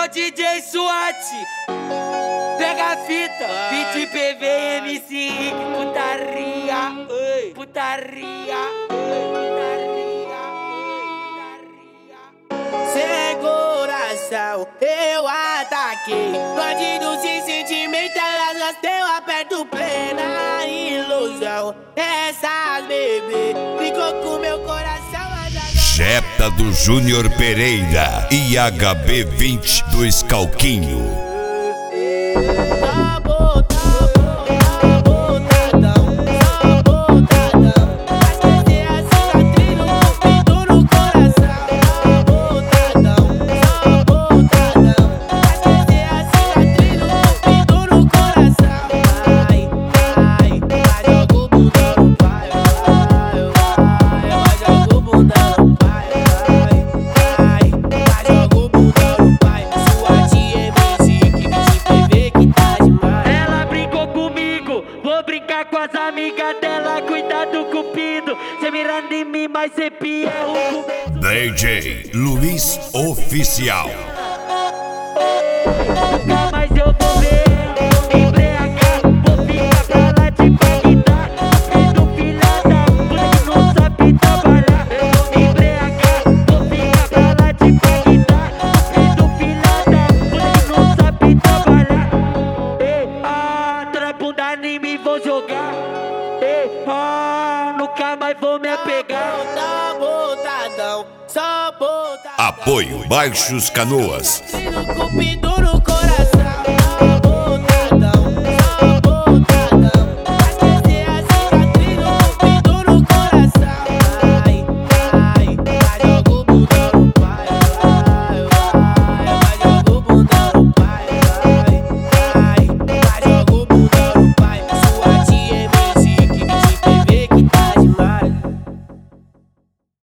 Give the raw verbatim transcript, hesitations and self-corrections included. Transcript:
é o D J SWAT. Pega a fita, beat P V, M C Rick, putaria, oi, putaria, oi, putaria, oi, putaria. Sem coração, eu ataquei. Bandido sem sentimento, elas gostei, eu aperto plena ilusão. Essas bebê ficou com meu coração. Jetta do Júnior Pereira e H B vinte do Scalquinho. Com as amigas dela, cuidado com o cupido. Cê mirando em mim, mas cê pia o começo. D J Luiz Oficial. Nunca mais eu vou ver embriagar. Vou ficar pra lá de Bagdá. Filho, filha da puta, não sabe trabalhar. Eu vou me embriagar. Vou ficar pra lá de Bagdá. Filho, filha da puta, não sabe trabalhar. Ei, ah, toda bunda em mim vou jogar. Ei, ah, nunca mais vou me apegar. Tá botadão, só botadão. Apoio Baixos Canoas. Cupido